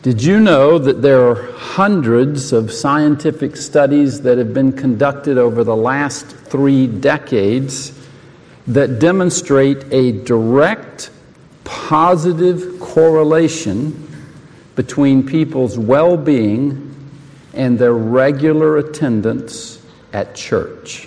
Did you know that there are hundreds of scientific studies that have been conducted over the last 3 decades that demonstrate a direct, positive correlation between people's well-being and their regular attendance at church?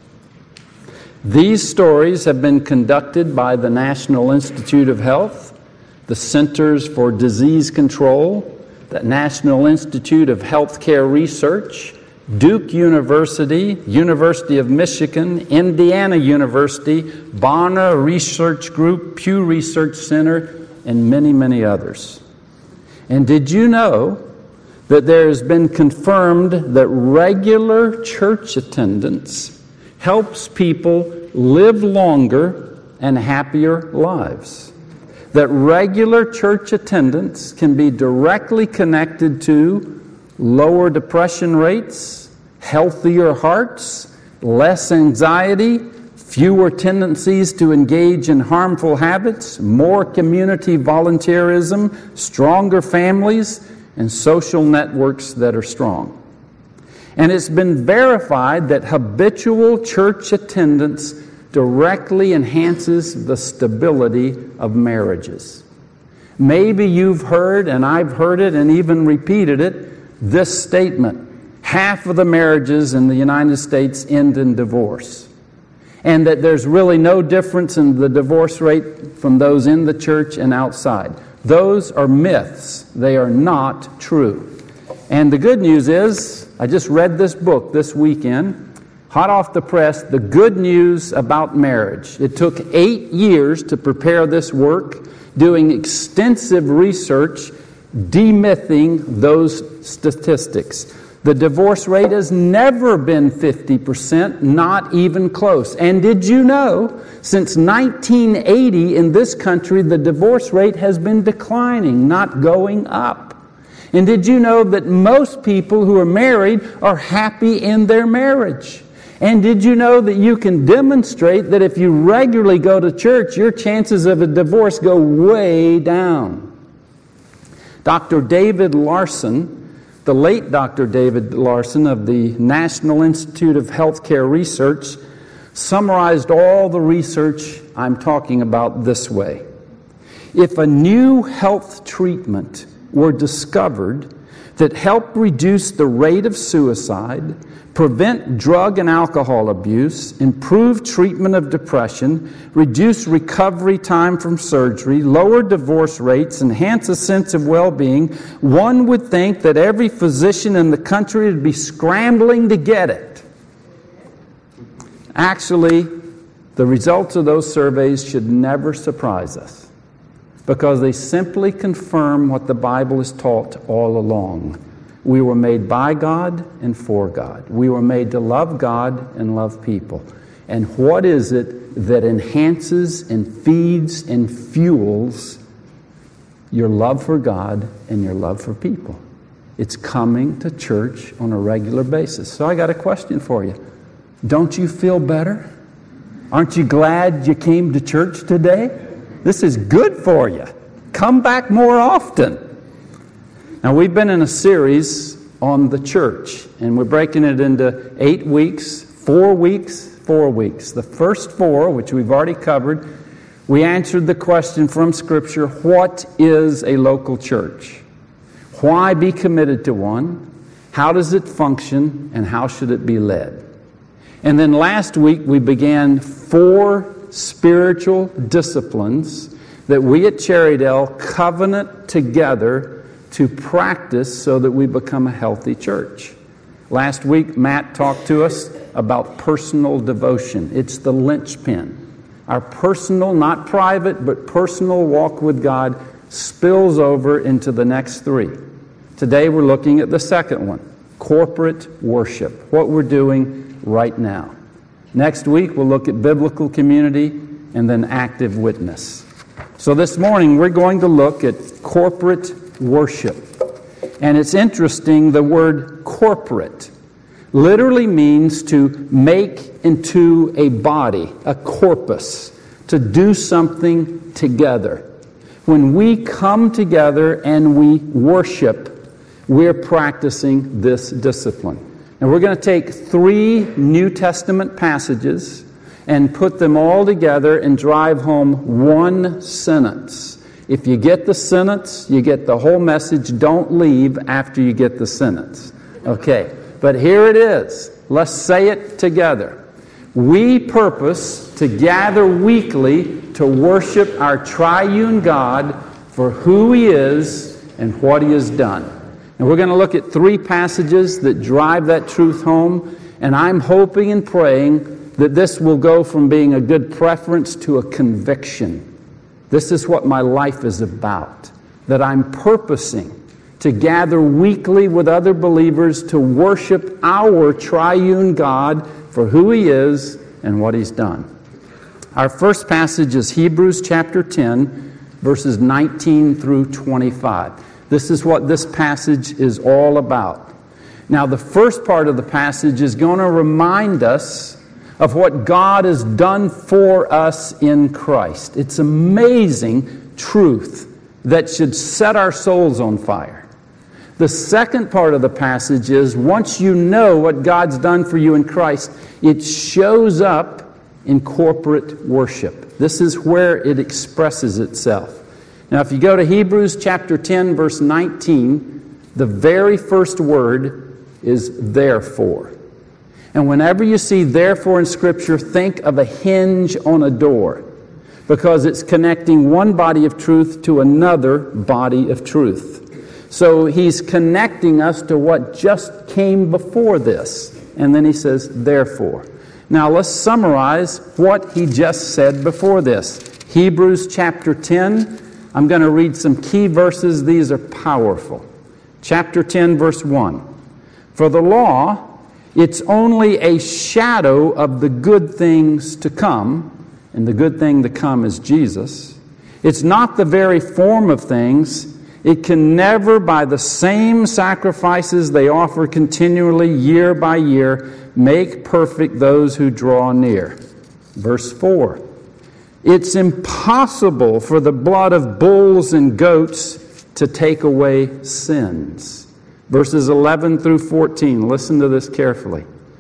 These stories have been conducted by the National Institute of Health, the Centers for Disease Control, the National Institute of Healthcare Research, Duke University, University of Michigan, Indiana University, Barna Research Group, Pew Research Center, and many, many others. And did you know that there has been confirmed that regular church attendance helps people live longer and happier lives? That regular church attendance can be directly connected to lower depression rates, healthier hearts, less anxiety, fewer tendencies to engage in harmful habits, more community volunteerism, stronger families, and social networks that are strong. And it's been verified that habitual church attendance directly enhances the stability of marriages. Maybe you've heard, and I've heard it and even repeated it, this statement: half of the marriages in the United States end in divorce. And that there's really no difference in the divorce rate from those in the church and outside. Those are myths. They are not true. And the good news is, I just read this book this weekend, hot off the press, The Good News About Marriage. It took 8 years to prepare this work, doing extensive research, demything those statistics. The divorce rate has never been 50%, not even close. And did you know, since 1980 in this country, the divorce rate has been declining, not going up. And did you know that most people who are married are happy in their marriage? And did you know that you can demonstrate that if you regularly go to church, your chances of a divorce go way down? Dr. David Larson, the late Dr. David Larson of the National Institute of Healthcare Research, summarized all the research I'm talking about this way. If a new health treatment were discovered that helped reduce the rate of suicide, prevent drug and alcohol abuse, improve treatment of depression, reduce recovery time from surgery, lower divorce rates, enhance a sense of well-being, one would think that every physician in the country would be scrambling to get it. Actually, the results of those surveys should never surprise us, because they simply confirm what the Bible has taught all along. We were made by God and for God. We were made to love God and love people. And what is it that enhances and feeds and fuels your love for God and your love for people? It's coming to church on a regular basis. So I got a question for you. Don't you feel better? Aren't you glad you came to church today? This is good for you. Come back more often. Now, we've been in a series on the church, and we're breaking it into 8 weeks, 4 weeks, 4 weeks. The first 4, which we've already covered, we answered the question from Scripture, what is a local church? Why be committed to one? How does it function? And how should it be led? And then last week, we began 4 spiritual disciplines that we at Cherrydale covenant together to practice so that we become a healthy church. Last week, Matt talked to us about personal devotion. It's the linchpin. Our personal, not private, but personal walk with God spills over into the next 3. Today, we're looking at the second one, corporate worship, what we're doing right now. Next week, we'll look at biblical community and then active witness. So this morning, we're going to look at corporate worship. And it's interesting, the word corporate literally means to make into a body, a corpus, to do something together. When we come together and we worship, we're practicing this discipline. And we're going to take 3 New Testament passages and put them all together and drive home one sentence. If you get the sentence, you get the whole message. Don't leave after you get the sentence. Okay, but here it is. Let's say it together. We purpose to gather weekly to worship our triune God for who He is and what He has done. And we're going to look at 3 passages that drive that truth home, and I'm hoping and praying that this will go from being a good preference to a conviction. This is what my life is about, that I'm purposing to gather weekly with other believers to worship our triune God for who He is and what He's done. Our first passage is Hebrews chapter 10, verses 19 through 25. This is what this passage is all about. Now, the first part of the passage is going to remind us of what God has done for us in Christ. It's amazing truth that should set our souls on fire. The second part of the passage is, once you know what God's done for you in Christ, it shows up in corporate worship. This is where it expresses itself. Now, if you go to Hebrews chapter 10, verse 19, the very first word is therefore. And whenever you see therefore in Scripture, think of a hinge on a door, because it's connecting one body of truth to another body of truth. So he's connecting us to what just came before this. And then he says, therefore. Now let's summarize what he just said before this. Hebrews chapter 10. I'm going to read some key verses. These are powerful. Chapter 10, verse 1. For the law, it's only a shadow of the good things to come, and the good thing to come is Jesus. It's not the very form of things. It can never, by the same sacrifices they offer continually year by year, make perfect those who draw near. Verse 4. It's impossible for the blood of bulls and goats to take away sins. Verses 11 through 14. Listen to this carefully.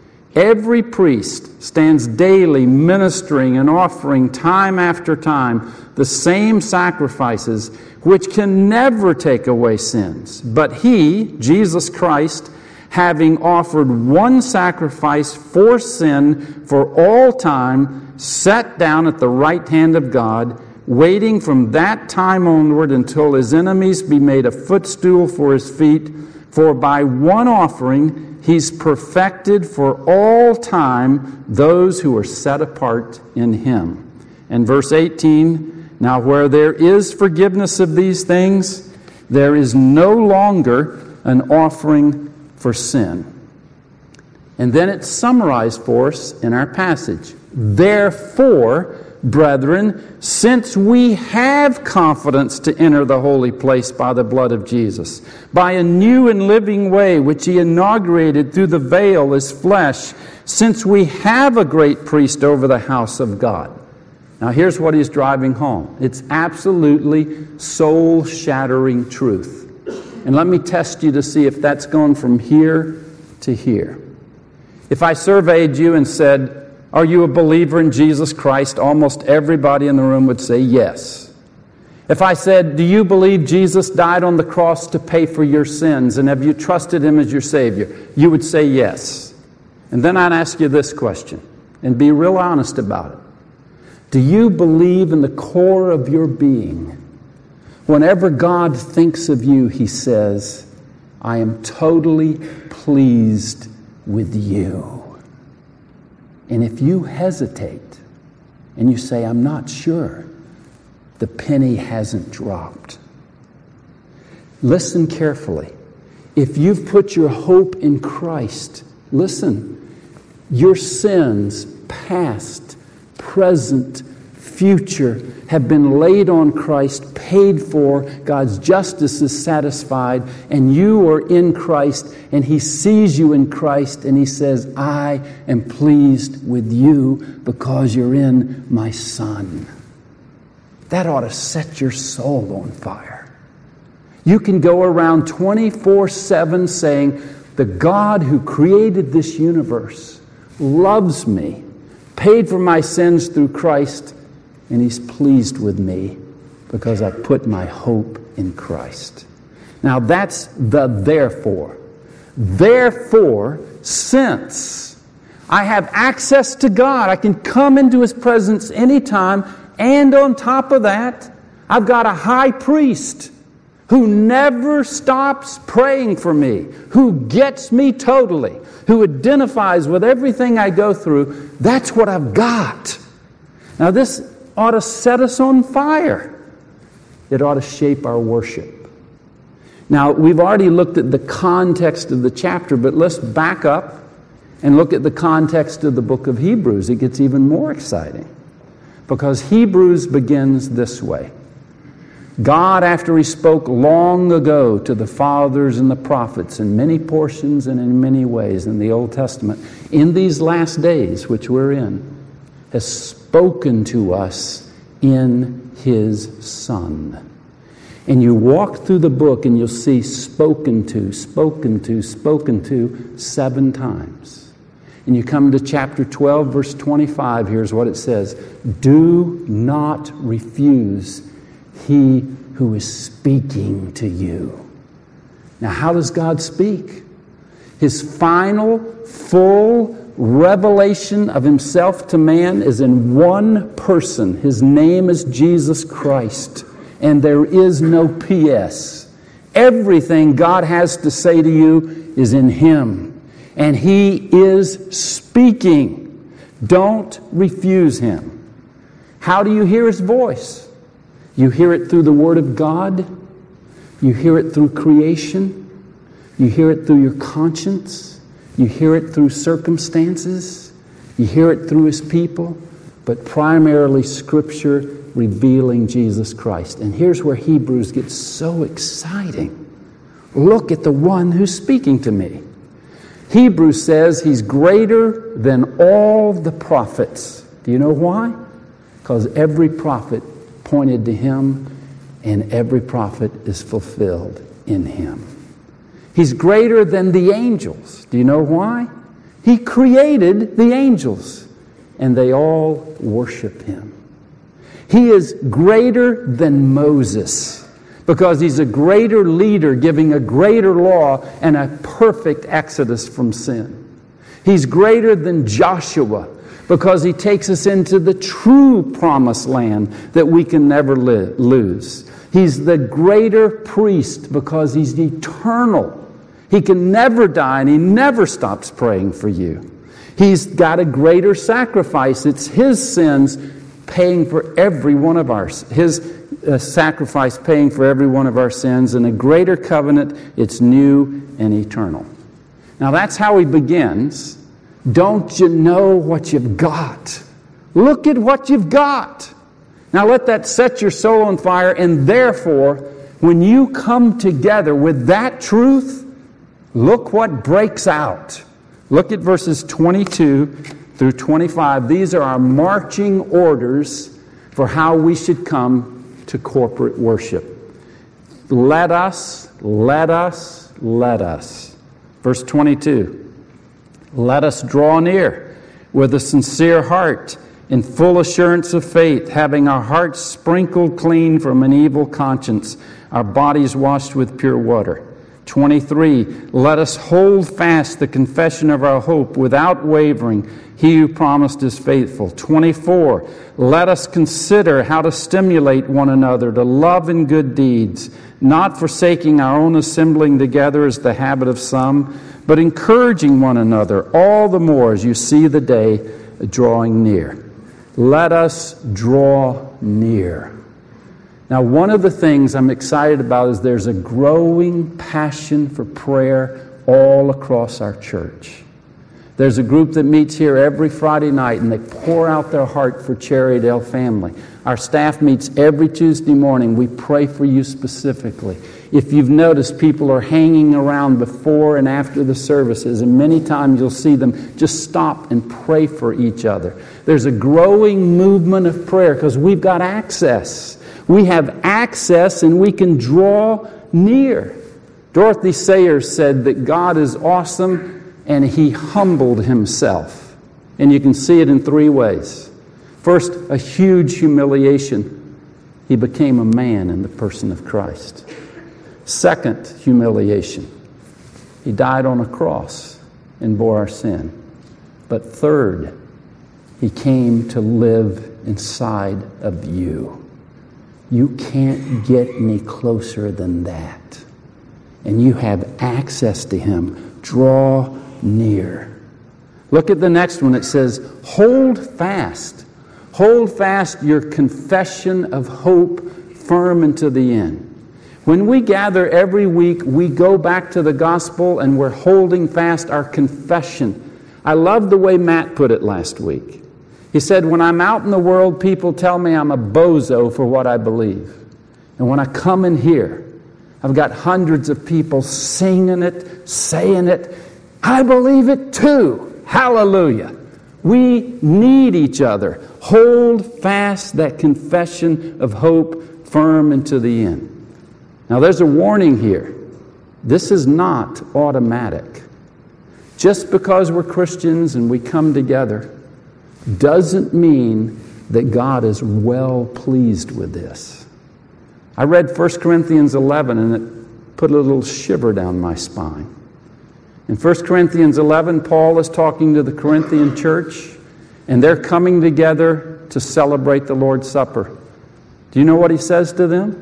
Every priest stands daily ministering and offering time after time the same sacrifices which can never take away sins. But He, Jesus Christ, having offered one sacrifice for sin for all time, sat down at the right hand of God, waiting from that time onward until His enemies be made a footstool for His feet. For by one offering He's perfected for all time those who are set apart in Him. And verse 18, now where there is forgiveness of these things, there is no longer an offering for sin. And then it's summarized for us in our passage. Therefore, brethren, since we have confidence to enter the holy place by the blood of Jesus, by a new and living way which He inaugurated through the veil, His flesh, since we have a great priest over the house of God. Now here's what he's driving home. It's absolutely soul-shattering truth. And let me test you to see if that's gone from here to here. If I surveyed you and said, are you a believer in Jesus Christ? Almost everybody in the room would say yes. If I said, do you believe Jesus died on the cross to pay for your sins, and have you trusted Him as your Savior? You would say yes. And then I'd ask you this question, and be real honest about it. Do you believe in the core of your being, whenever God thinks of you, He says, I am totally pleased with you? And if you hesitate and you say, I'm not sure, the penny hasn't dropped. Listen carefully. If you've put your hope in Christ, listen, your sins, past, present, future, have been laid on Christ, paid for, God's justice is satisfied, and you are in Christ, and He sees you in Christ, and He says, I am pleased with you because you're in my Son. That ought to set your soul on fire. You can go around 24/7 saying, the God who created this universe loves me, paid for my sins through Christ, and He's pleased with me because I put my hope in Christ. Now that's the therefore. Therefore, since I have access to God, I can come into His presence anytime, and on top of that, I've got a high priest who never stops praying for me, who gets me totally, who identifies with everything I go through. That's what I've got. Now this ought to set us on fire. It ought to shape our worship. Now, we've already looked at the context of the chapter, but let's back up and look at the context of the book of Hebrews. It gets even more exciting because Hebrews begins this way. God, after He spoke long ago to the fathers and the prophets in many portions and in many ways in the Old Testament, in these last days which we're in, has spoken to us in His Son. And you walk through the book and you'll see spoken to 7 times. And you come to chapter 12, verse 25, here's what it says. Do not refuse He who is speaking to you. Now, how does God speak? His final, full revelation of Himself to man is in one person. His name is Jesus Christ. And there is no P.S. Everything God has to say to you is in Him. And He is speaking. Don't refuse Him. How do you hear His voice? You hear it through the Word of God. You hear it through creation. You hear it through your conscience. You hear it through circumstances. You hear it through His people. But primarily Scripture revealing Jesus Christ. And here's where Hebrews gets so exciting. Look at the one who's speaking to me. Hebrews says He's greater than all the prophets. Do you know why? Because every prophet pointed to Him, and every prophet is fulfilled in Him. He's greater than the angels. Do you know why? He created the angels, and they all worship Him. He is greater than Moses because he's a greater leader giving a greater law and a perfect exodus from sin. He's greater than Joshua because he takes us into the true promised land that we can never lose. He's the greater priest because He's eternal. He can never die and He never stops praying for you. He's got a greater sacrifice. It's His sins paying for every one of ours. His sacrifice paying for every one of our sins. And a greater covenant, it's new and eternal. Now that's how He begins. Don't you know what you've got? Look at what you've got. Now let that set your soul on fire. And therefore, when you come together with that truth, look what breaks out. Look at verses 22 through 25. These are our marching orders for how we should come to corporate worship. Let us. Verse 22. Let us draw near with a sincere heart in full assurance of faith, having our hearts sprinkled clean from an evil conscience, our bodies washed with pure water. 23, let us hold fast the confession of our hope without wavering. He who promised is faithful. 24, let us consider how to stimulate one another to love and good deeds, not forsaking our own assembling together as the habit of some, but encouraging one another all the more as you see the day drawing near. Let us draw near. Now, one of the things I'm excited about is there's a growing passion for prayer all across our church. There's a group that meets here every Friday night, and they pour out their heart for Cherry Dale family. Our staff meets every Tuesday morning. We pray for you specifically. If you've noticed, people are hanging around before and after the services, and many times you'll see them just stop and pray for each other. There's a growing movement of prayer because we've got access. We have access and we can draw near. Dorothy Sayers said that God is awesome and He humbled Himself. And you can see it in three ways. First, a huge humiliation. He became a man in the person of Christ. Second, humiliation. He died on a cross and bore our sin. But third, He came to live inside of you. You can't get any closer than that. And you have access to Him. Draw near. Look at the next one. It says, hold fast. Hold fast your confession of hope firm unto the end. When we gather every week, we go back to the gospel and we're holding fast our confession. I love the way Matt put it last week. He said, when I'm out in the world, people tell me I'm a bozo for what I believe. And when I come in here, I've got hundreds of people singing it, saying it. I believe it too. Hallelujah. We need each other. Hold fast that confession of hope firm into the end. Now there's a warning here. This is not automatic. Just because we're Christians and we come together doesn't mean that God is well pleased with this. I read 1 Corinthians 11 and it put a little shiver down my spine. In 1 Corinthians 11, Paul is talking to the Corinthian church and they're coming together to celebrate the Lord's Supper. Do you know what he says to them?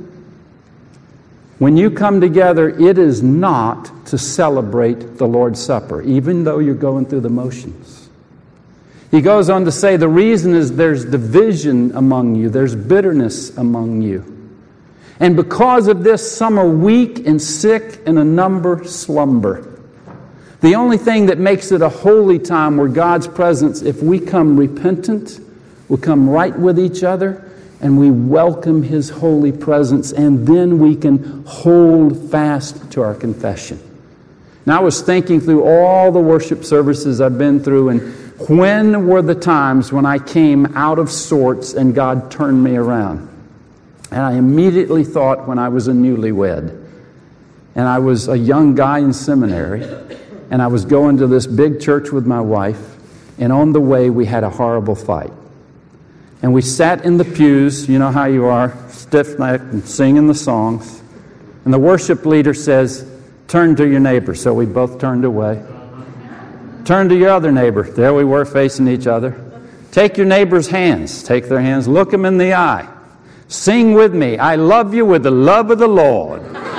When you come together, it is not to celebrate the Lord's Supper, even though you're going through the motions. He goes on to say the reason is there's division among you, there's bitterness among you. And because of this, some are weak and sick, and a number slumber. The only thing that makes it a holy time where God's presence, if we come repentant, we come right with each other, and we welcome His holy presence, and then we can hold fast to our confession. Now, I was thinking through all the worship services I've been through, and when were the times when I came out of sorts and God turned me around? And I immediately thought when I was a newlywed, and I was a young guy in seminary, and I was going to this big church with my wife, and on the way we had a horrible fight. And we sat in the pews, you know how you are, stiff-necked and singing the songs. And the worship leader says, turn to your neighbor. So we both turned away. Turn to your other neighbor. There we were facing each other. Take your neighbor's hands. Take their hands. Look them in the eye. Sing with me. I love you with the love of the Lord.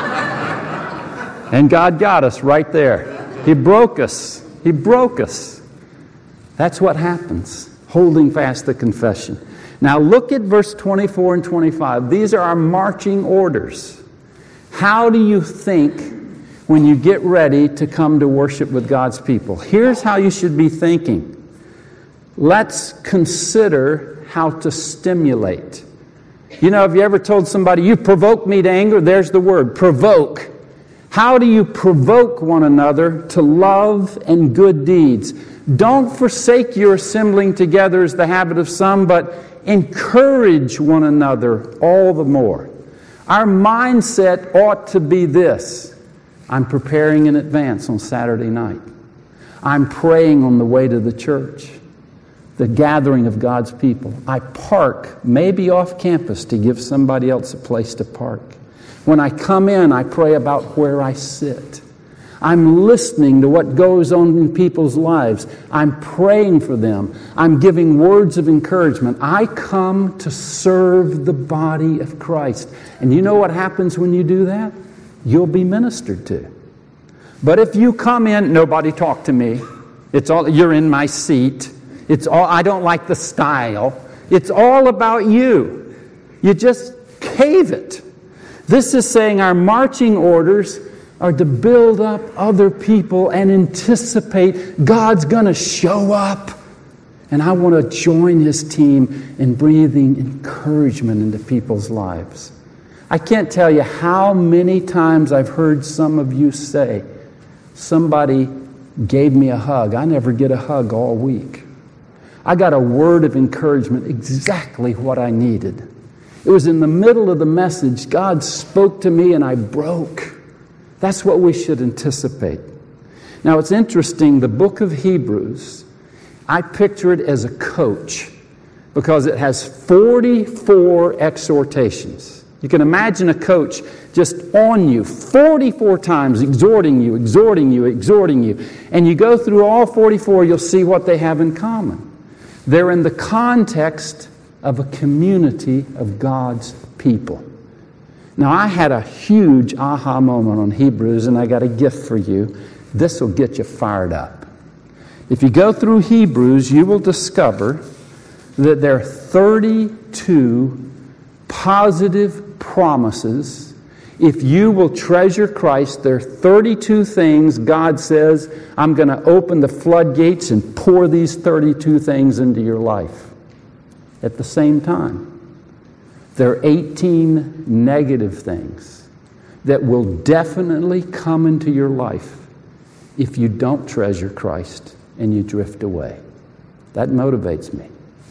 And God got us right there. He broke us. He broke us. That's what happens. Holding fast the confession. Now look at verse 24 and 25. These are our marching orders. How do you think when you get ready to come to worship with God's people? Here's how you should be thinking. Let's consider how to stimulate. You know, have you ever told somebody, you provoke me to anger? There's the word, provoke. How do you provoke one another to love and good deeds? Don't forsake your assembling together as the habit of some, but encourage one another all the more. Our mindset ought to be this. I'm preparing in advance on Saturday night. I'm praying on the way to the church, the gathering of God's people. I park, maybe off campus, to give somebody else a place to park. When I come in, I pray about where I sit. I'm listening to what goes on in people's lives. I'm praying for them. I'm giving words of encouragement. I come to serve the body of Christ. And you know what happens when you do that? You'll be ministered to. But if you come in, nobody talk to me. It's all, you're in my seat. It's all, I don't like the style. It's all about you. You just cave it. This is saying our marching orders are to build up other people and anticipate God's going to show up. And I want to join His team in breathing encouragement into people's lives. I can't tell you how many times I've heard some of you say, somebody gave me a hug. I never get a hug all week. I got a word of encouragement, exactly what I needed. It was in the middle of the message. God spoke to me and I broke. That's what we should anticipate. Now it's interesting, the book of Hebrews, I picture it as a coach because it has 44 exhortations. You can imagine a coach just on you 44 times, exhorting you, exhorting you, exhorting you. And you go through all 44, you'll see what they have in common. They're in the context of a community of God's people. Now, I had a huge aha moment on Hebrews, and I got a gift for you. This will get you fired up. If you go through Hebrews, you will discover that there are 32 positive promises. If you will treasure Christ, there are 32 things God says, I'm going to open the floodgates and pour these 32 things into your life. At the same time, there are 18 negative things that will definitely come into your life if you don't treasure Christ and you drift away. That motivates me.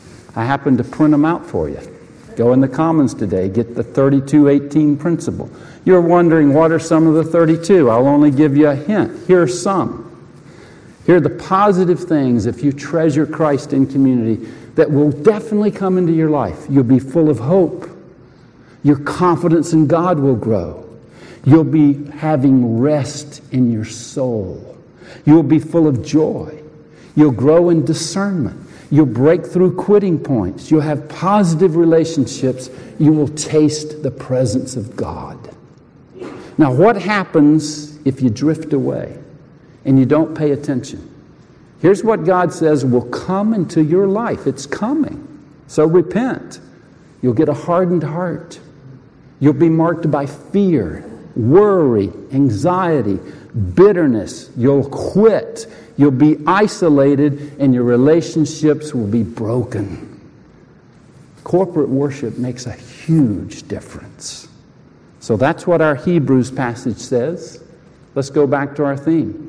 I happen to print them out for you. Go in the Commons today, get the 32:18 principle. You're wondering, what are some of the 32? I'll only give you a hint. Here are some. Here are the positive things, if you treasure Christ in community, that will definitely come into your life. You'll be full of hope. Your confidence in God will grow. You'll be having rest in your soul. You'll be full of joy. You'll grow in discernment. You'll break through quitting points. You'll have positive relationships. You will taste the presence of God. Now, what happens if you drift away and you don't pay attention? Here's what God says will come into your life. It's coming. So repent. You'll get a hardened heart. You'll be marked by fear, worry, anxiety, bitterness. You'll quit. You'll be isolated, and your relationships will be broken. Corporate worship makes a huge difference. So that's what our Hebrews passage says. Let's go back to our theme.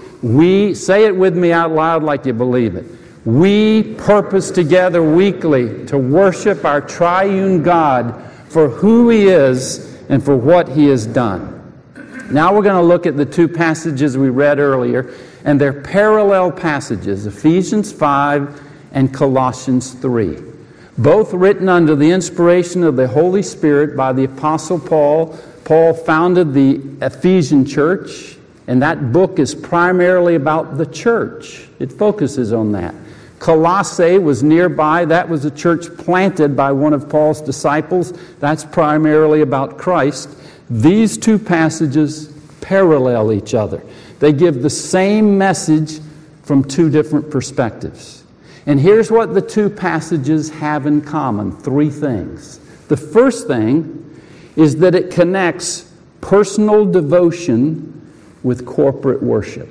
We, say it with me out loud like you believe it. We purpose together weekly to worship our triune God for who He is and for what He has done. Now we're going to look at the two passages we read earlier, and they're parallel passages, Ephesians 5 and Colossians 3. Both written under the inspiration of the Holy Spirit by the Apostle Paul. Paul founded the Ephesian church, and that book is primarily about the church. It focuses on that. Colossae was nearby. That was a church planted by one of Paul's disciples. That's primarily about Christ. These two passages parallel each other. They give the same message from two different perspectives. And here's what the two passages have in common. Three things. The first thing is that it connects personal devotion with corporate worship.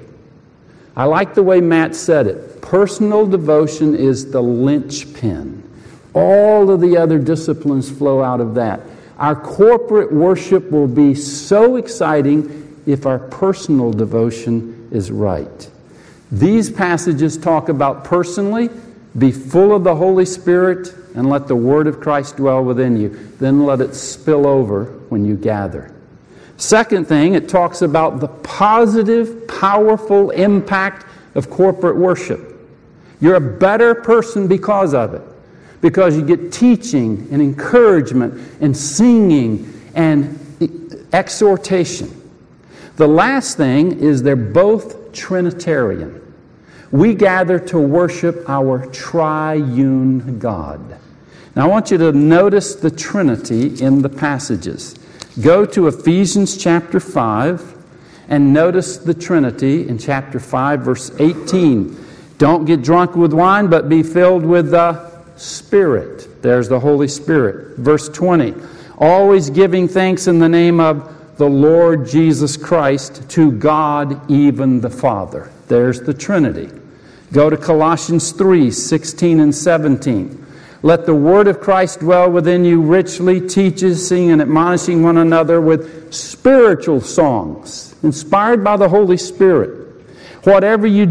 I like the way Matt said it. Personal devotion is the linchpin. All of the other disciplines flow out of that. Our corporate worship will be so exciting if our personal devotion is right. These passages talk about personally, be full of the Holy Spirit and let the Word of Christ dwell within you. Then let it spill over when you gather. Second thing, it talks about the positive, powerful impact of corporate worship. You're a better person because of it. Because you get teaching and encouragement and singing and exhortation. The last thing is they're both Trinitarian. We gather to worship our triune God. Now I want you to notice the Trinity in the passages. Go to Ephesians chapter 5 and notice the Trinity in chapter 5, verse 18. Don't get drunk with wine, but be filled with the Spirit. There's the Holy Spirit. Verse 20. Always giving thanks in the name of the Lord Jesus Christ to God, even the Father. There's the Trinity. Go to Colossians 3, 16 and 17. Let the word of Christ dwell within you richly, teaching and admonishing one another with spiritual songs, inspired by the Holy Spirit. Whatever you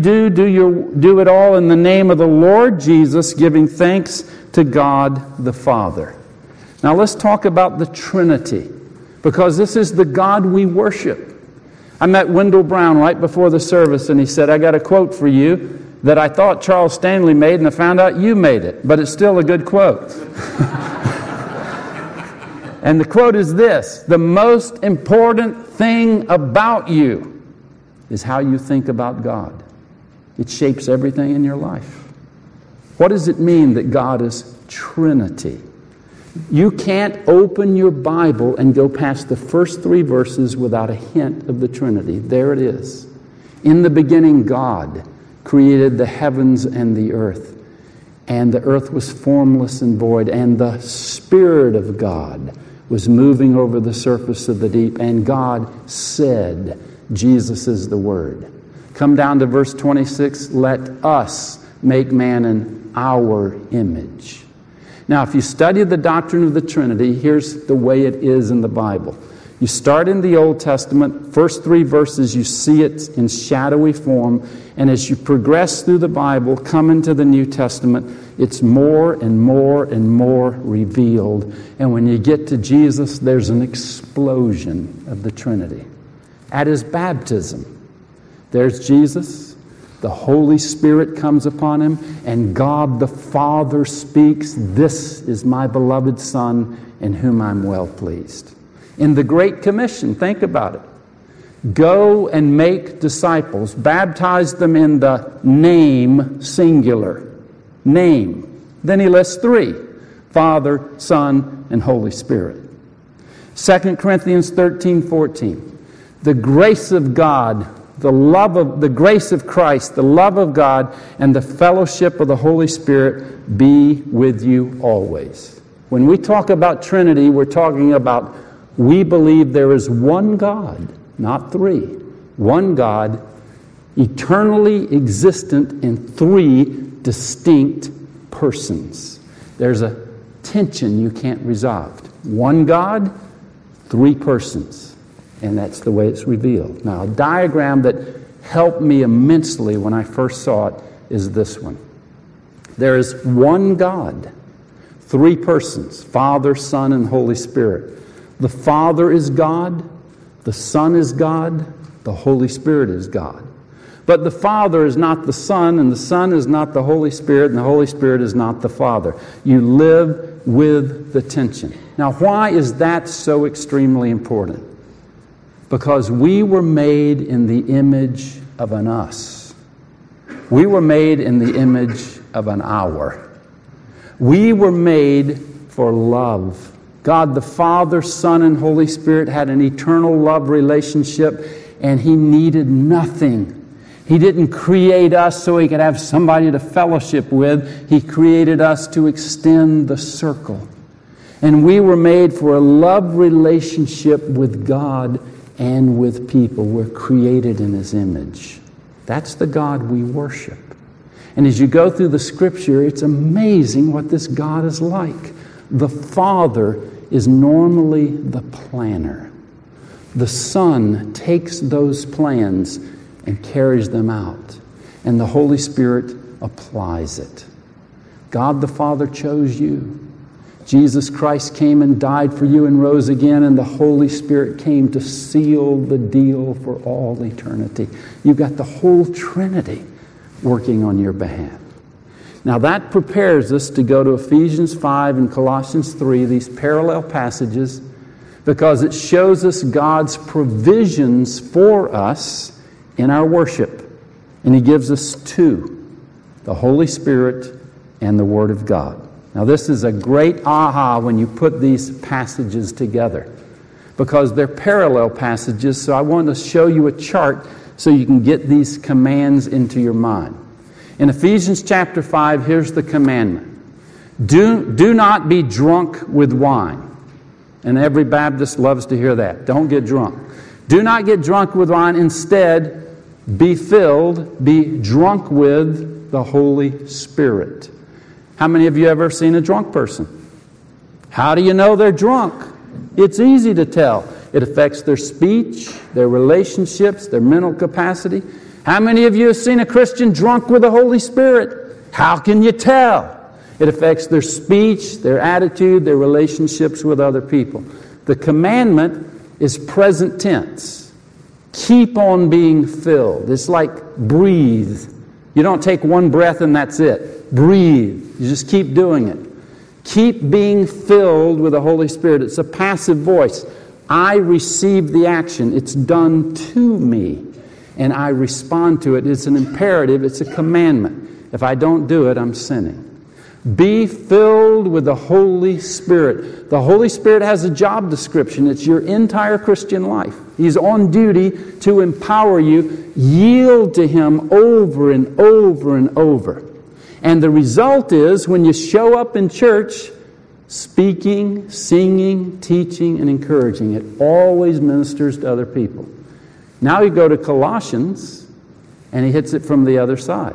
do it all in the name of the Lord Jesus, giving thanks to God the Father. Now let's talk about the Trinity, because this is the God we worship. I met Wendell Brown right before the service, and he said, I got a quote for you that I thought Charles Stanley made, and I found out you made it, but it's still a good quote. And the quote is this: the most important thing about you is how you think about God. It shapes everything in your life. What does it mean that God is Trinity? You can't open your Bible and go past the first 3 verses without a hint of the Trinity. There it is. In the beginning, God created the heavens and the earth. And the earth was formless and void. And the Spirit of God was moving over the surface of the deep. And God said, Jesus is the Word. Come down to verse 26. Let us make man in our image. Now, if you study the doctrine of the Trinity, here's the way it is in the Bible. You start in the Old Testament, first 3 verses, you see it in shadowy form, and as you progress through the Bible, come into the New Testament, it's more and more and more revealed. And when you get to Jesus, there's an explosion of the Trinity. At His baptism, there's Jesus. The Holy Spirit comes upon Him, and God the Father speaks, "This is my beloved Son, in whom I'm well pleased." In the Great Commission, think about it. Go and make disciples. Baptize them in the name, singular. Name. Then He lists 3. Father, Son, and Holy Spirit. 2 Corinthians 13:14. The grace of God, the grace of Christ, the love of God, and the fellowship of the Holy Spirit be with you always. When we talk about Trinity, we're talking about we believe there is one God, not 3. One God, eternally existent in 3 distinct persons. There's a tension you can't resolve. One God, 3 persons. And that's the way it's revealed. Now, a diagram that helped me immensely when I first saw it is this one. There is one God, 3 persons, Father, Son, and Holy Spirit. The Father is God, the Son is God, the Holy Spirit is God. But the Father is not the Son, and the Son is not the Holy Spirit, and the Holy Spirit is not the Father. You live with the tension. Now, why is that so extremely important? Because we were made in the image of an us. We were made in the image of an our. We were made for love. God the Father, Son, and Holy Spirit had an eternal love relationship, and He needed nothing. He didn't create us so He could have somebody to fellowship with. He created us to extend the circle. And we were made for a love relationship with God and with people. We're created in His image. That's the God we worship. And as you go through the Scripture, it's amazing what this God is like. The Father is normally the planner. The Son takes those plans and carries them out. And the Holy Spirit applies it. God the Father chose you. Jesus Christ came and died for you and rose again, and the Holy Spirit came to seal the deal for all eternity. You've got the whole Trinity working on your behalf. Now that prepares us to go to Ephesians 5 and Colossians 3, these parallel passages, because it shows us God's provisions for us in our worship. And He gives us 2, the Holy Spirit and the Word of God. Now this is a great aha when you put these passages together, because they're parallel passages, so I want to show you a chart so you can get these commands into your mind. In Ephesians chapter 5, here's the commandment. Do not be drunk with wine. And every Baptist loves to hear that. Don't get drunk. Do not get drunk with wine. Instead, be filled, be drunk with the Holy Spirit. How many of you ever seen a drunk person? How do you know they're drunk? It's easy to tell. It affects their speech, their relationships, their mental capacity. How many of you have seen a Christian drunk with the Holy Spirit? How can you tell? It affects their speech, their attitude, their relationships with other people. The commandment is present tense. Keep on being filled. It's like breathe. You don't take one breath and that's it. Breathe. You just keep doing it. Keep being filled with the Holy Spirit. It's a passive voice. I receive the action. It's done to me, and I respond to it. It's an imperative. It's a commandment. If I don't do it, I'm sinning. Be filled with the Holy Spirit. The Holy Spirit has a job description. It's your entire Christian life. He's on duty to empower you. Yield to Him over and over and over. And the result is, when you show up in church, speaking, singing, teaching, and encouraging, it always ministers to other people. Now you go to Colossians, and he hits it from the other side.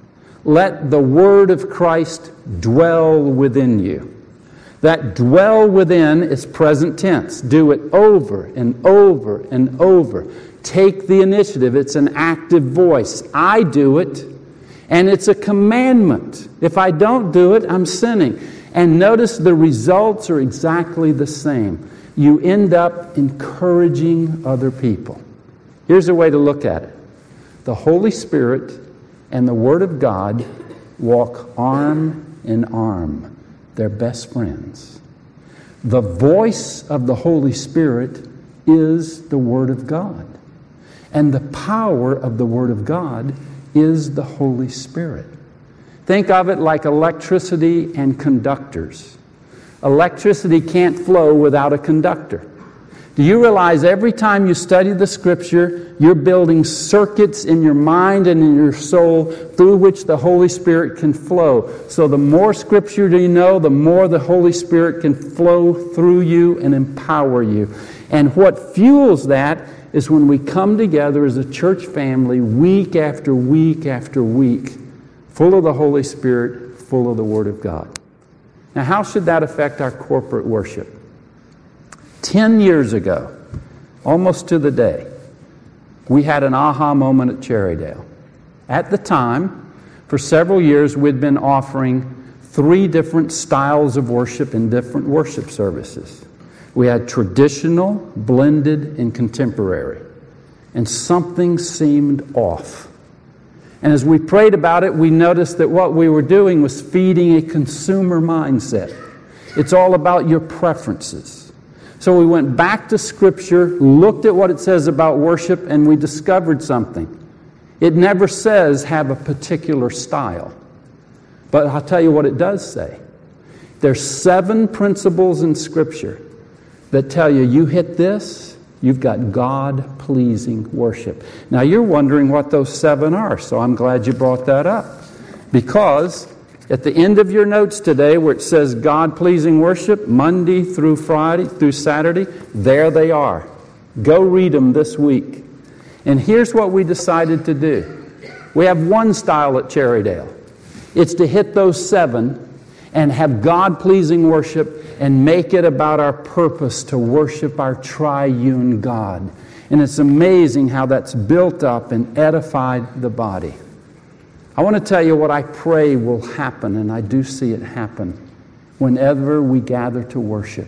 Let the word of Christ dwell within you. That dwell within is present tense. Do it over and over and over. Take the initiative. It's an active voice. I do it, and it's a commandment. If I don't do it, I'm sinning. And notice the results are exactly the same. You end up encouraging other people. Here's a way to look at it. The Holy Spirit and the Word of God walk arm in arm. They're best friends. The voice of the Holy Spirit is the Word of God. And the power of the Word of God is the Holy Spirit. Think of it like electricity and conductors. Electricity can't flow without a conductor. Do you realize every time you study the Scripture, you're building circuits in your mind and in your soul through which the Holy Spirit can flow? So the more Scripture you know, the more the Holy Spirit can flow through you and empower you. And what fuels that is when we come together as a church family week after week after week, full of the Holy Spirit, full of the Word of God. Now, how should that affect our corporate worship? 10 years ago, almost to the day, we had an aha moment at Cherrydale. At the time, for several years, we'd been offering 3 different styles of worship in different worship services. We had traditional, blended, and contemporary. And something seemed off. And as we prayed about it, we noticed that what we were doing was feeding a consumer mindset. It's all about your preferences. So we went back to Scripture, looked at what it says about worship, and we discovered something. It never says have a particular style. But I'll tell you what it does say. There's 7 principles in Scripture that tell you, you hit this, you've got God-pleasing worship. Now you're wondering what those 7 are, so I'm glad you brought that up. Because at the end of your notes today, where it says God-pleasing worship, Monday through Friday, through Saturday, there they are. Go read them this week. And here's what we decided to do. We have one style at Cherrydale. It's to hit those 7 and have God-pleasing worship and make it about our purpose to worship our triune God. And it's amazing how that's built up and edified the body. I want to tell you what I pray will happen, and I do see it happen whenever we gather to worship.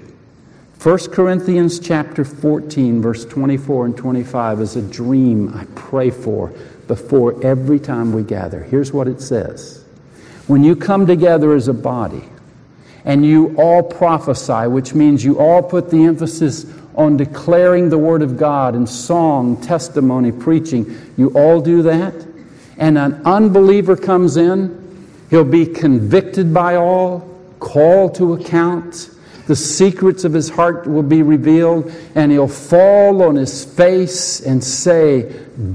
1 Corinthians chapter 14, verse 24 and 25 is a dream I pray for before every time we gather. Here's what it says. When you come together as a body, and you all prophesy, which means you all put the emphasis on declaring the Word of God in song, testimony, preaching, you all do that, and an unbeliever comes in, he'll be convicted by all, called to account, the secrets of his heart will be revealed, and he'll fall on his face and say,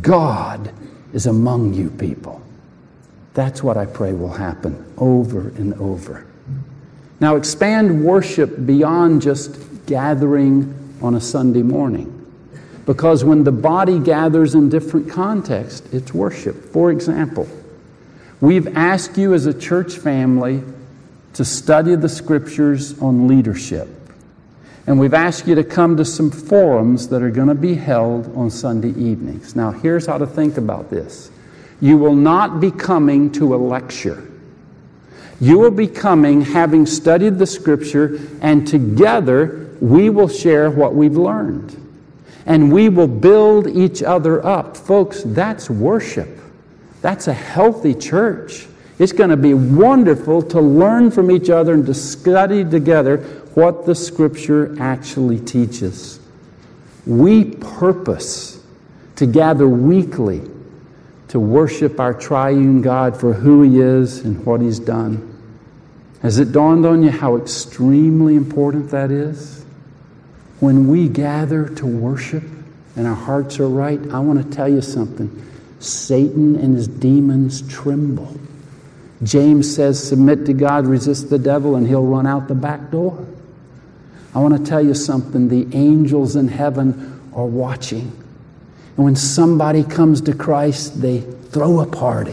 God is among you people. That's what I pray will happen over and over. Now expand worship beyond just gathering on a Sunday morning. Because when the body gathers in different contexts, it's worship. For example, we've asked you as a church family to study the Scriptures on leadership. And we've asked you to come to some forums that are going to be held on Sunday evenings. Now, here's how to think about this. You will not be coming to a lecture. You will be coming having studied the Scripture, and together we will share what we've learned. And we will build each other up. Folks, that's worship. That's a healthy church. It's going to be wonderful to learn from each other and to study together what the Scripture actually teaches. We purpose to gather weekly to worship our triune God for who He is and what He's done. Has it dawned on you how extremely important that is? When we gather to worship and our hearts are right, I want to tell you something. Satan and his demons tremble. James says, submit to God, resist the devil, and he'll run out the back door. I want to tell you something. The angels in heaven are watching. And when somebody comes to Christ, they throw a party.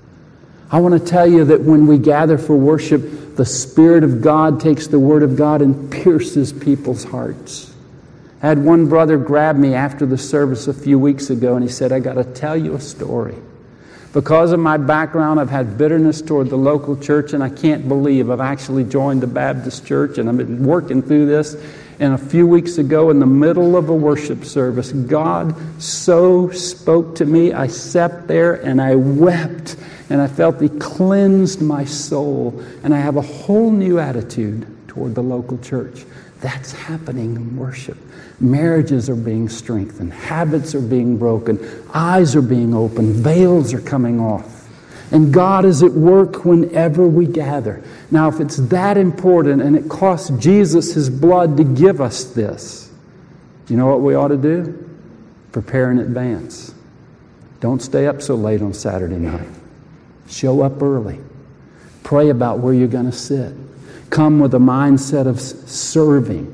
I want to tell you that when we gather for worship, the Spirit of God takes the Word of God and pierces people's hearts. I had one brother grab me after the service a few weeks ago, and he said, I got to tell you a story. Because of my background, I've had bitterness toward the local church, and I can't believe I've actually joined the Baptist church, and I've been working through this. And a few weeks ago, in the middle of a worship service, God so spoke to me. I sat there and I wept, and I felt He cleansed my soul. And I have a whole new attitude toward the local church. That's happening in worship. Marriages are being strengthened. Habits are being broken. Eyes are being opened. Veils are coming off. And God is at work whenever we gather. Now, if it's that important and it costs Jesus His blood to give us this, you know what we ought to do? Prepare in advance. Don't stay up so late on Saturday night. Show up early. Pray about where you're going to sit. Come with a mindset of serving.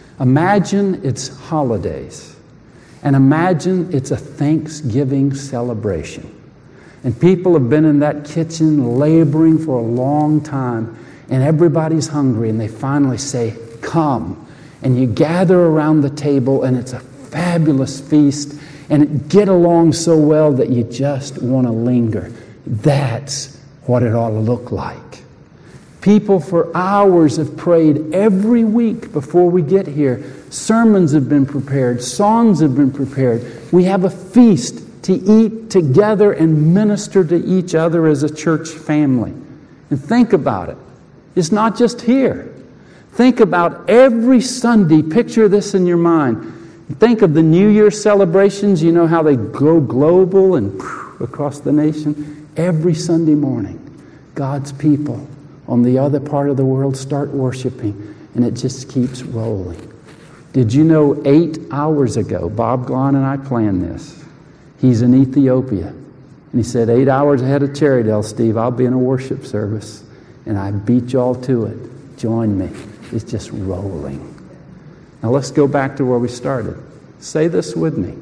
Imagine it's holidays. And imagine it's a Thanksgiving celebration. And people have been in that kitchen laboring for a long time, and everybody's hungry, and they finally say, come. And you gather around the table, and it's a fabulous feast, and it get along so well that you just want to linger. That's what it ought to look like. People for hours have prayed every week before we get here. Sermons have been prepared. Songs have been prepared. We have a feast to eat together and minister to each other as a church family. And think about it. It's not just here. Think about every Sunday. Picture this in your mind. Think of the New Year celebrations. You know how they go global and across the nation. Every Sunday morning, God's people on the other part of the world start worshiping, and it just keeps rolling. Did you know 8 hours ago, Bob Glahn and I planned this. He's in Ethiopia. And he said, 8 hours ahead of Cherrydale, Steve, I'll be in a worship service. And I beat y'all to it. Join me. It's just rolling. Now let's go back to where we started. Say this with me.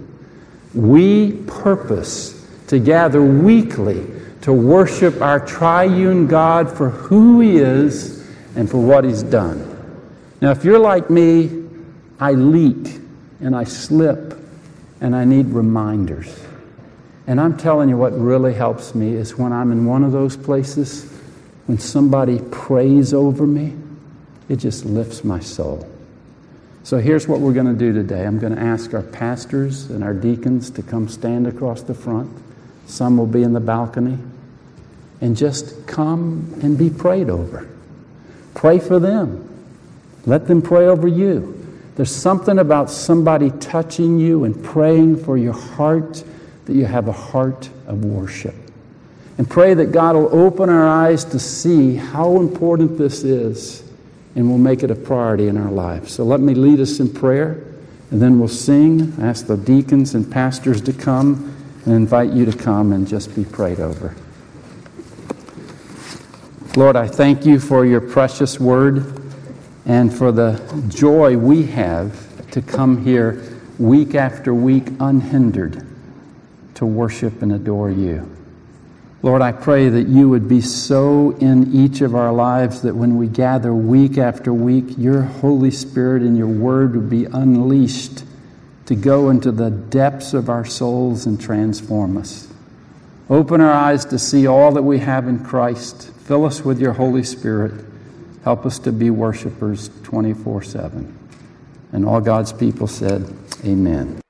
We purpose to gather weekly to worship our triune God for who He is and for what He's done. Now if you're like me, I leak and I slip and I need reminders. And I'm telling you, what really helps me is when I'm in one of those places, when somebody prays over me, it just lifts my soul. So here's what we're going to do today. I'm going to ask our pastors and our deacons to come stand across the front. Some will be in the balcony. And just come and be prayed over. Pray for them. Let them pray over you. There's something about somebody touching you and praying for your heart, that you have a heart of worship. And pray that God will open our eyes to see how important this is, and we'll make it a priority in our lives. So let me lead us in prayer, and then we'll sing. Ask the deacons and pastors to come, and invite you to come and just be prayed over. Lord, I thank You for Your precious word and for the joy we have to come here week after week unhindered to worship and adore You. Lord, I pray that You would be so in each of our lives that when we gather week after week, Your Holy Spirit and Your Word would be unleashed to go into the depths of our souls and transform us. Open our eyes to see all that we have in Christ. Fill us with your Holy Spirit. Help us to be worshipers 24/7. And all God's people said, amen.